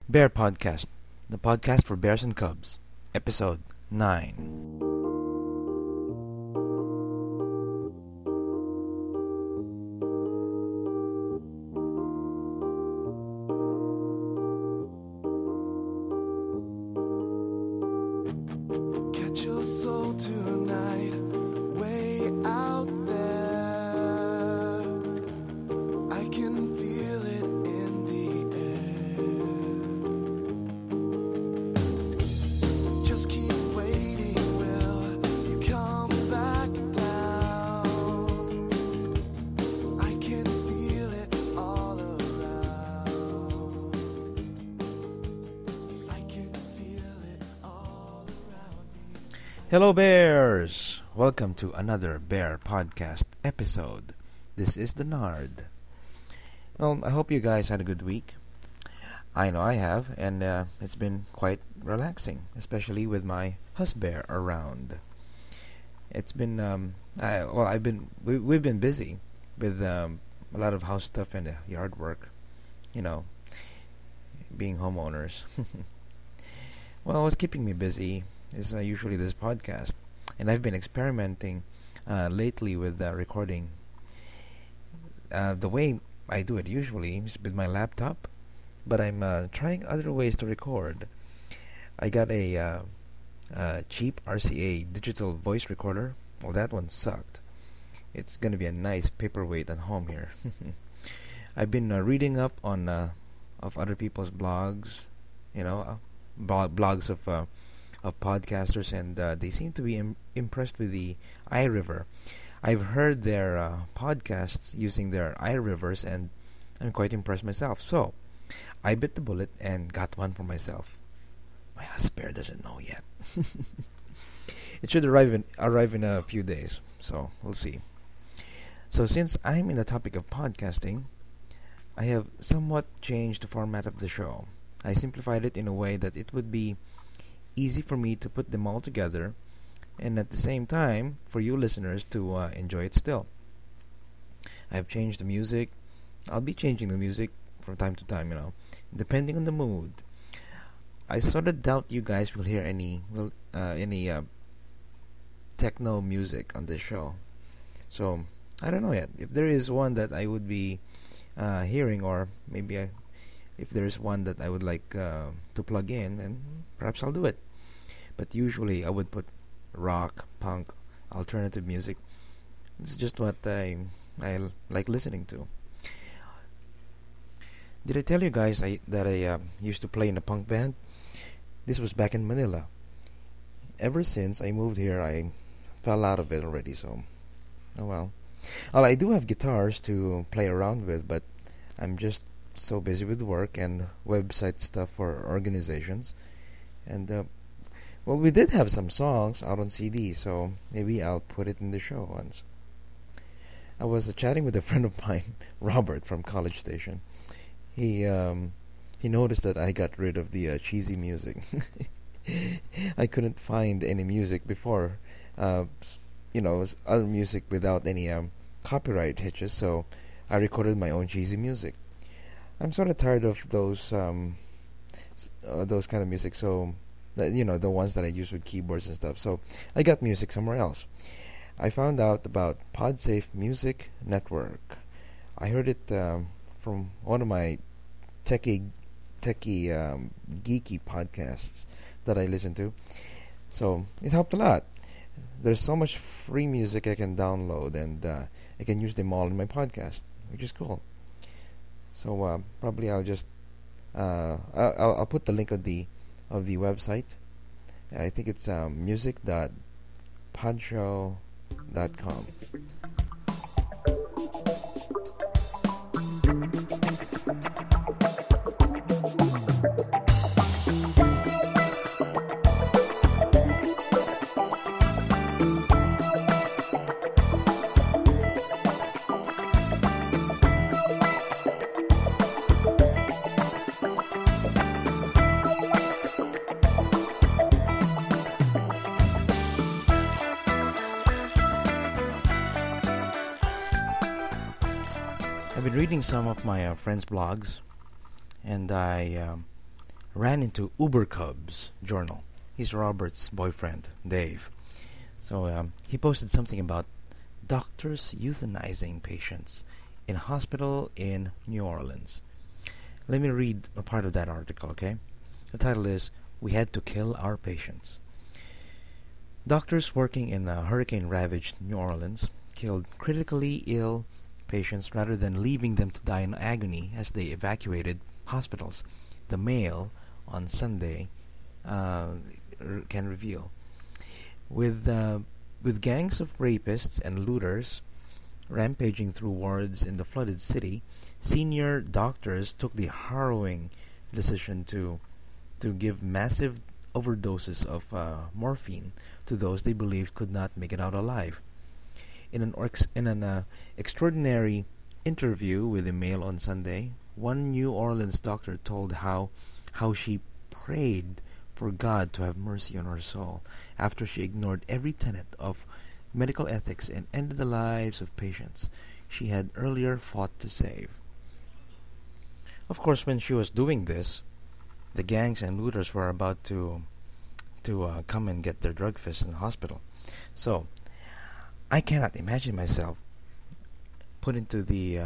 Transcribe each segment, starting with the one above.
Bear Podcast, the podcast for bears and cubs, episode 9. Get your soul tonight, way out there. I can feel it in the air. Just keep waiting, will you come back down? I can feel it all around. I can feel it all around me. Hello, bears! Welcome to another Bear Podcast episode. This is the Nard. Well, I hope you guys had a good week. I know I have, and it's been quite relaxing, especially with my husbear around. It's been, we've been busy with a lot of house stuff and yard work, you know, being homeowners. Well, what's keeping me busy is usually this podcast, and I've been experimenting lately with recording. The way I do it usually is with my laptop, but I'm trying other ways to record. I got a cheap RCA digital voice recorder. Well, that one sucked. It's gonna be a nice paperweight at home here. I've been reading up on of other people's blogs, you know, blogs of podcasters, and they seem to be impressed with the iRiver. I've heard their podcasts using their iRivers, and I'm quite impressed myself. So, I bit the bullet and got one for myself. My husband doesn't know yet. It should arrive in a few days, so we'll see. So, since I'm in the topic of podcasting, I have somewhat changed the format of the show. I simplified it in a way that it would be easy for me to put them all together, and at the same time for you listeners to enjoy it still. I've changed the music. I'll be changing the music from time to time, depending on the mood. I sort of doubt you guys will hear any techno music on this show. So I don't know yet if there is one that I would be hearing, or maybe if there is one that I would like to plug in, and perhaps I'll do it. But usually I would put rock, punk, alternative music. It's just what I like listening to. Did I tell you guys that I used to play in a punk band? This was back in Manila. Ever since I moved here, I fell out of it already, so oh well. Well, I do have guitars to play around with, but I'm just so busy with work and website stuff for organizations. And well, we did have some songs out on CD, so maybe I'll put it in the show once. I was chatting with a friend of mine, Robert from College Station. He noticed that I got rid of the cheesy music. I couldn't find any music before, it was other music without any copyright hitches, so I recorded my own cheesy music. I'm sort of tired of those kind of music, so the ones that I use with keyboards and stuff. So I got music somewhere else. I found out about PodSafe Music Network. I heard it from one of my techie geeky podcasts that I listen to. So it helped a lot. There's so much free music I can download, and I can use them all in my podcast, which is cool. So probably I'll just I'll put the link of the website. I think it's music.podshow.com. I've been reading some of my friends' blogs, and I ran into Uber Cubs journal. He's Robert's boyfriend, Dave. So he posted something about doctors euthanizing patients in a hospital in New Orleans. Let me read a part of that article, okay? The title is, "We Had to Kill Our Patients." Doctors working in hurricane-ravaged New Orleans killed critically ill patients rather than leaving them to die in agony as they evacuated hospitals, the Mail on Sunday can reveal. With gangs of rapists and looters rampaging through wards in the flooded city, senior doctors took the harrowing decision to give massive overdoses of morphine to those they believed could not make it out alive. In an extraordinary interview with the Mail on Sunday, one New Orleans doctor told how she prayed for God to have mercy on her soul after she ignored every tenet of medical ethics and ended the lives of patients she had earlier fought to save. Of course, when she was doing this, the gangs and looters were about to come and get their drug fists in the hospital. So, I cannot imagine myself put into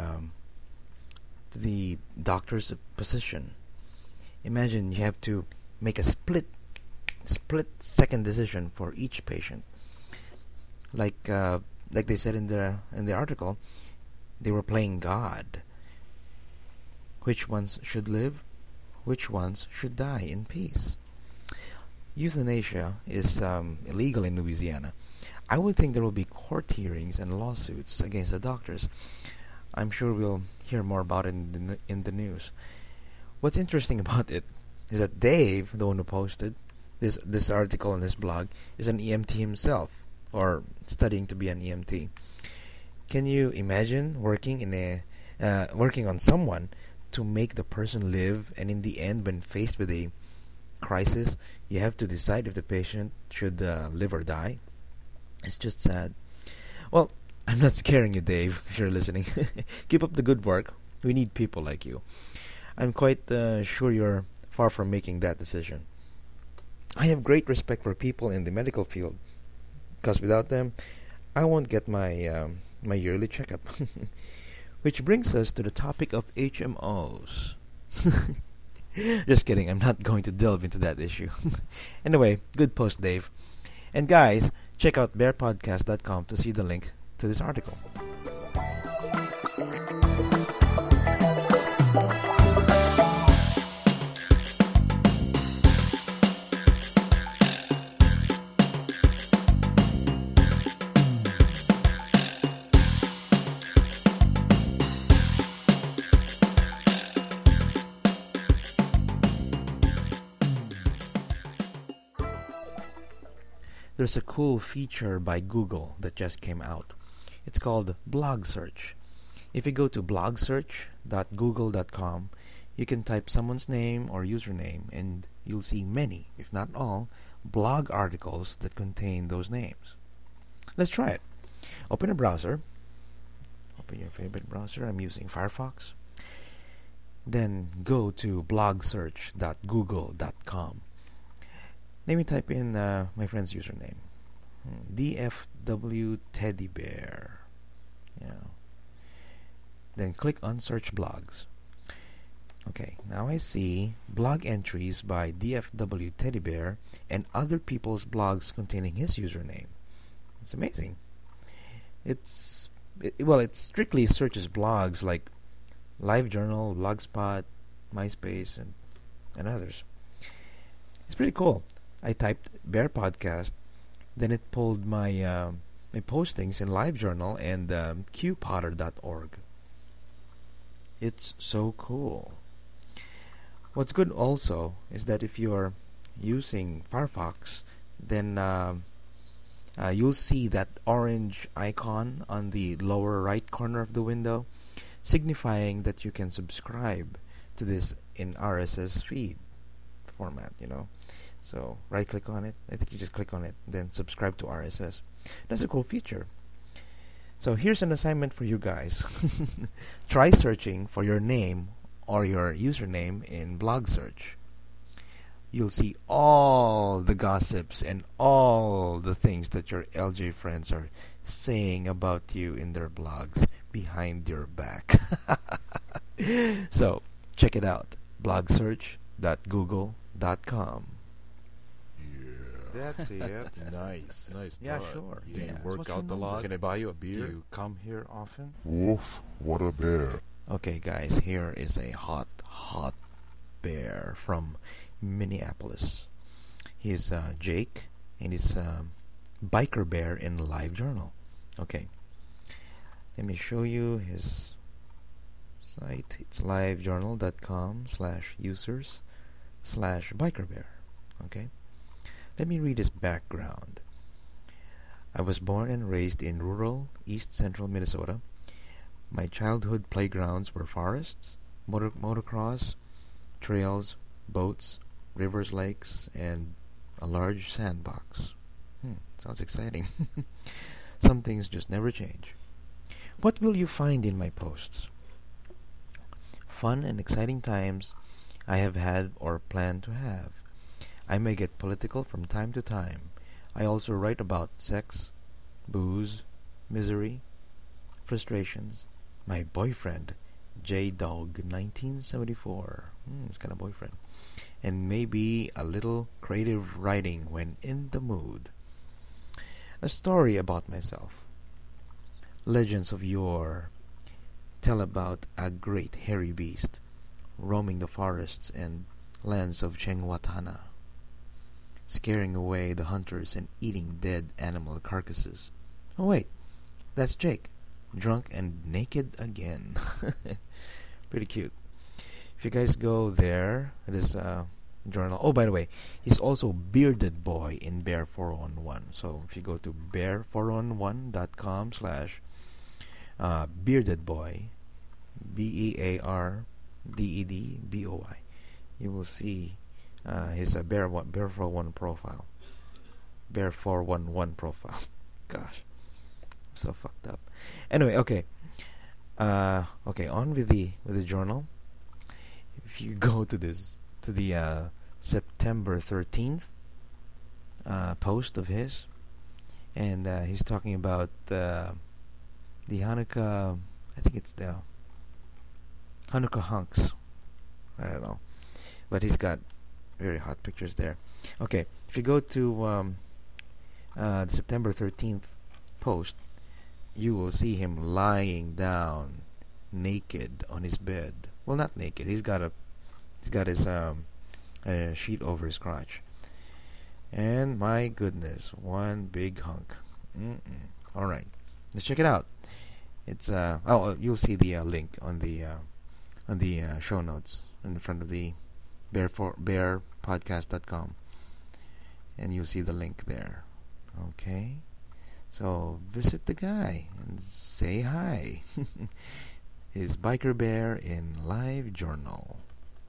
the doctor's position. Imagine you have to make a split second decision for each patient. Like they said in the article, they were playing God. Which ones should live? Which ones should die in peace? Euthanasia is illegal in Louisiana. I would think there will be court hearings and lawsuits against the doctors. I'm sure we'll hear more about it in the news. What's interesting about it is that Dave, the one who posted this article on this blog, is an EMT himself, or studying to be an EMT. Can you imagine working on someone to make the person live, and in the end, when faced with a crisis, you have to decide if the patient should live or die? It's just sad. Well, I'm not scaring you, Dave, if you're listening. Keep up the good work. We need people like you. I'm quite sure you're far from making that decision. I have great respect for people in the medical field, because without them, I won't get my my yearly checkup. Which brings us to the topic of HMOs. Just kidding, I'm not going to delve into that issue. Anyway, good post, Dave. And guys, check out bearpodcast.com to see the link to this article. There's a cool feature by Google that just came out. It's called Blog Search. If you go to blogsearch.google.com, you can type someone's name or username and you'll see many, if not all, blog articles that contain those names. Let's try it. Open a browser. Open your favorite browser. I'm using Firefox. Then go to blogsearch.google.com. Let me type in my friend's username. DFW Teddy Bear. Yeah. Then click on Search Blogs. Okay, now I see blog entries by DFW Teddy Bear and other people's blogs containing his username. It's amazing. It strictly searches blogs like LiveJournal, Blogspot, MySpace, and others. It's pretty cool. I typed Bear Podcast, then it pulled my my postings in LiveJournal and qpotter.org. It's so cool. What's good also is that if you're using Firefox, then you'll see that orange icon on the lower right corner of the window, signifying that you can subscribe to this in RSS feed format, So right click on it. I think you just click on it, then subscribe to RSS. That's a cool feature. So here's an assignment for you guys. Try searching for your name or your username in blog search. you'll see all the gossips and all the things that your LJ friends are saying about you in their blogs behind your back. So, check it out. blogsearch.google.com. That's it. Nice, nice. Yeah, bud. sure. Do Yeah. you So work what's your out a number? lot? Can I buy you a Do beer? you come here often? Woof, what a bear. Okay, guys, here is a hot, hot bear from Minneapolis. He's Jake, and he's Biker Bear in LiveJournal. Okay, let me show you his site. It's livejournal.com/users/bikerbear. Okay, let me read his background. I was born and raised in rural East Central Minnesota. My childhood playgrounds were forests, motocross, trails, boats, rivers, lakes, and a large sandbox. Sounds exciting. Some things just never change. What will you find in my posts? Fun and exciting times I have had or plan to have. I may get political from time to time. I also write about sex, booze, misery, frustrations, my boyfriend, J-Dog 1974. It's kind of boyfriend. And maybe a little creative writing when in the mood. A story about myself. Legends of yore tell about a great hairy beast roaming the forests and lands of Chengwatana, scaring away the hunters and eating dead animal carcasses. Oh wait, that's Jake, drunk and naked again. Pretty cute. If you guys go there, it is journal. Oh, by the way, he's also Bearded Boy in Bear 411. So if you go to bear411.com/bearded boy, BEARDEDBOY, you will see his Bear 411 profile. Bear 411 profile. Gosh, I'm so fucked up. Anyway, okay. Okay, on with the journal. If you go to the September 13th post of his, and he's talking about the Hanukkah. I think it's the Hanukkah hunks. I don't know, but he's got very hot pictures there. Okay, if you go to the September 13th post, you will see him lying down naked on his bed. Well, not naked. He's got his sheet over his crotch. And my goodness, one big hunk. All right, let's check it out. It's you'll see the link on the show notes in the front of the bearpodcast.com, and you'll see the link there. Okay, so visit the guy and say hi. His Biker Bear in LiveJournal.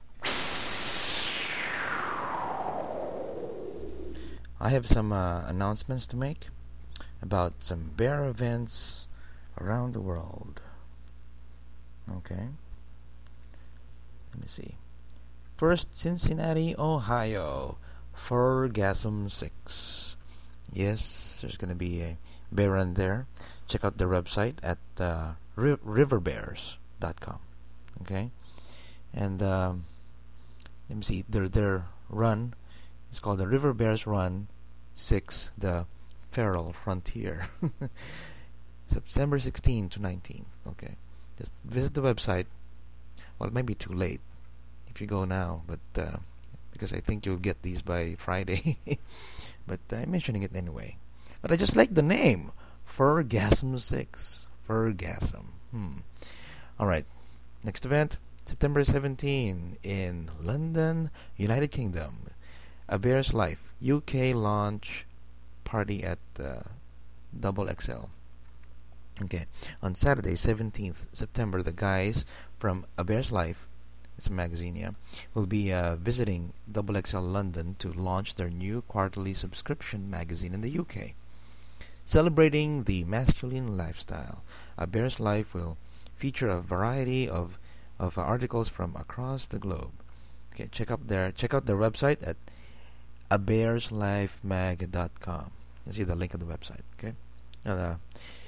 I have some announcements to make about some bear events around the world. Okay, let me see. First, Cincinnati, Ohio, Furgasm 6. Yes, there's going to be a bear run there. Check out their website at riverbears.com. Okay, and let me see. Their run is called the River Bears Run 6, the Feral Frontier. September 16th to 19th. Okay, just visit the website. Well, it might be too late if you go now, but because I think you'll get these by Friday. But I'm mentioning it anyway. But I just like the name, Furgasm 6. Furgasm. Alright, next event, September 17 in London, United Kingdom. A Bear's Life UK launch party at Double XL. Okay, on Saturday, 17th September, the guys from A Bear's Life, it's a magazine, yeah, will be visiting Double XL London to launch their new quarterly subscription magazine in the UK. Celebrating the masculine lifestyle, A Bear's Life will feature a variety of articles from across the globe. Okay, check out their website at abearslifemag.com. You see the link on the website. Okay. And,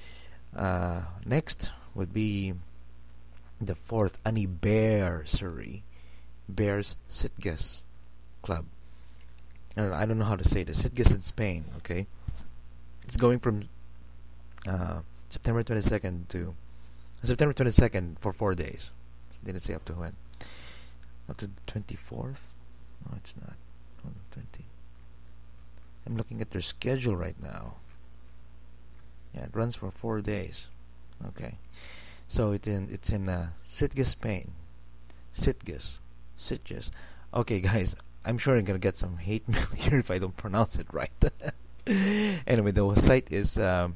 next would be the fourth anniversary Bears Sitges Club. I don't know how to say this. Sitges in Spain. Okay. It's going from September 22nd to September 22nd for 4 days. Didn't say up to when. Up to the 24th? No, it's not. 20. I'm looking at their schedule right now. Yeah, it runs for 4 days. Okay. So it's in Sitges, Spain. Sitges. Okay, guys. I'm sure I'm gonna get some hate mail here if I don't pronounce it right. Anyway, the site is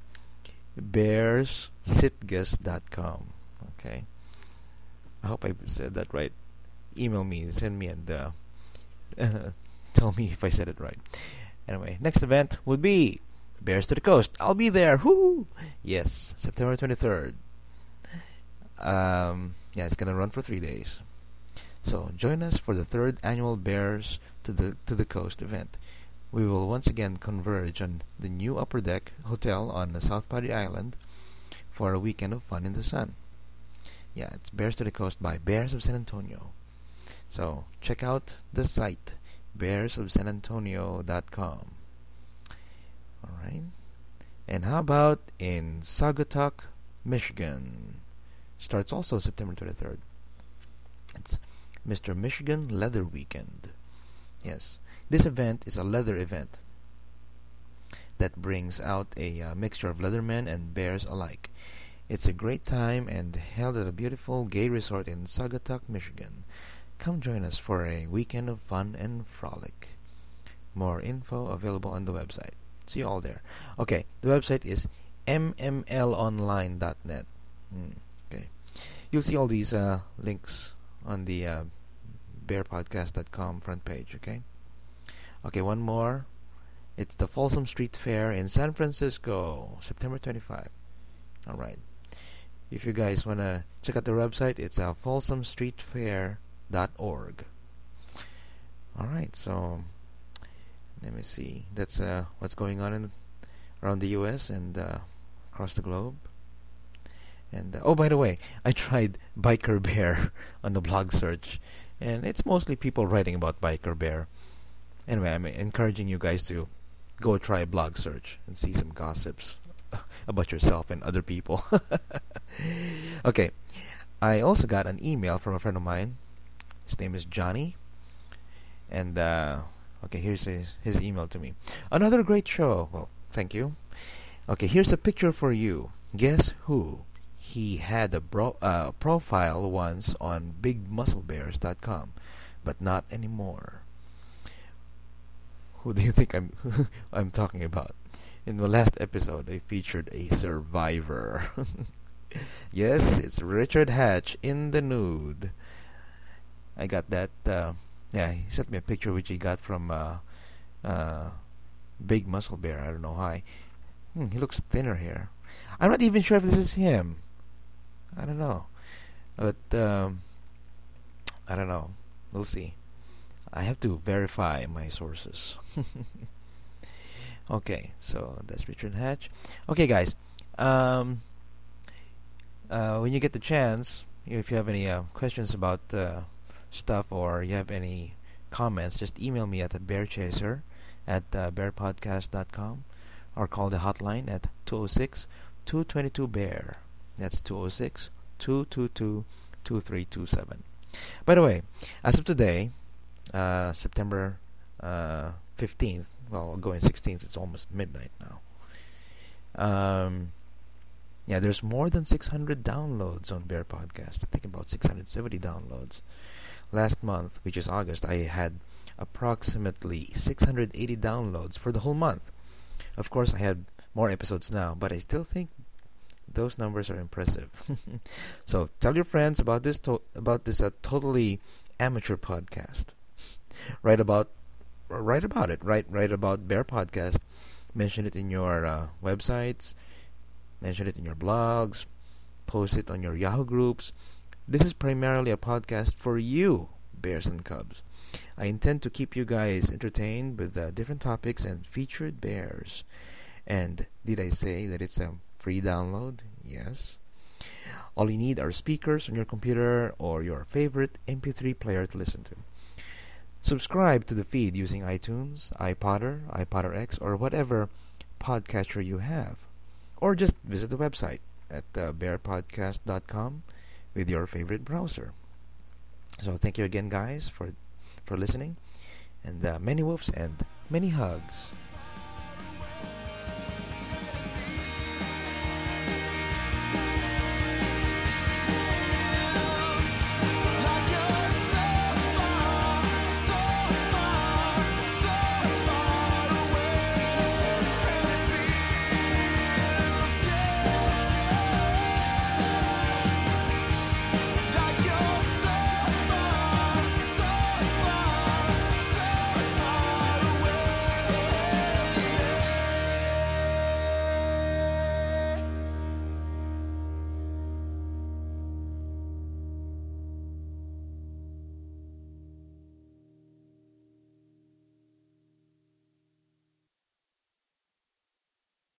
bearssitges.com. Okay. I hope I said that right. Email me, send me, and tell me if I said it right. Anyway, next event would be Bears to the Coast. I'll be there. Whoo! Yes, September 23rd. Yeah, it's gonna run for 3 days. So join us for the 3rd annual Bears to the Coast event. We will once again converge on the new Upper Deck Hotel on the South Padre Island for a weekend of fun in the sun. Yeah, it's Bears to the Coast by Bears of San Antonio. So check out the site, bearsofsanantonio.com. Alright. And how about in Saugatuck, Michigan? Starts also September 23rd. It's Mr. Michigan Leather Weekend. Yes, this event is a leather event that brings out a mixture of leathermen and bears alike. It's a great time and held at a beautiful gay resort in Saugatuck, Michigan. Come join us for a weekend of fun and frolic. More info available on the website. See you all there. Okay, the website is mmlonline.net. Okay, you'll see all these links on the bearpodcast.com front page. Okay, one more. It's the Folsom Street Fair in San Francisco, September 25. All right. If you guys want to check out the website, it's folsomstreetfair.org. All right, so let me see. That's what's going on around the U.S. and across the globe. And oh, by the way, I tried Biker Bear on the blog search, and it's mostly people writing about Biker Bear. Anyway, I'm encouraging you guys to go try blog search and see some gossips about yourself and other people. Okay, I also got an email from a friend of mine. His name is Johnny, and okay, here's his email to me. Another great show. Well, thank you. Okay, here's a picture for you. Guess who? He had a profile once on bigmusclebears.com, but not anymore. Who do you think I'm talking about? In the last episode, I featured a survivor. Yes, it's Richard Hatch in the nude. I got that. Yeah, he sent me a picture which he got from Big Muscle Bear. I don't know why. He looks thinner here. I'm not even sure if this is him. I don't know. But I don't know. We'll see. I have to verify my sources. Okay, so that's Richard Hatch. Okay, guys. When you get the chance, if you have any questions about stuff or you have any comments, just email me at bearchaser@bearpodcast.com or call the hotline at 206-222-BEAR. That's 206-222-2327. By the way, as of today, September 15th, well, going 16th, it's almost midnight now. Yeah, there's more than 600 downloads on Bear Podcast. I think about 670 downloads. Last month, which is August, I had approximately 680 downloads for the whole month. Of course, I had more episodes now, but I still think those numbers are impressive. So tell your friends about this totally amateur podcast. Write about it. Write about Bear Podcast. Mention it in your websites. Mention it in your blogs. Post it on your Yahoo groups. This is primarily a podcast for you, Bears and Cubs. I intend to keep you guys entertained with different topics and featured bears. And did I say that it's a free download? Yes. All you need are speakers on your computer or your favorite MP3 player to listen to. Subscribe to the feed using iTunes, iPodder, iPodder X, or whatever podcatcher you have. Or just visit the website at bearpodcast.com with your favorite browser. So thank you again, guys, for listening. And many woofs and many hugs.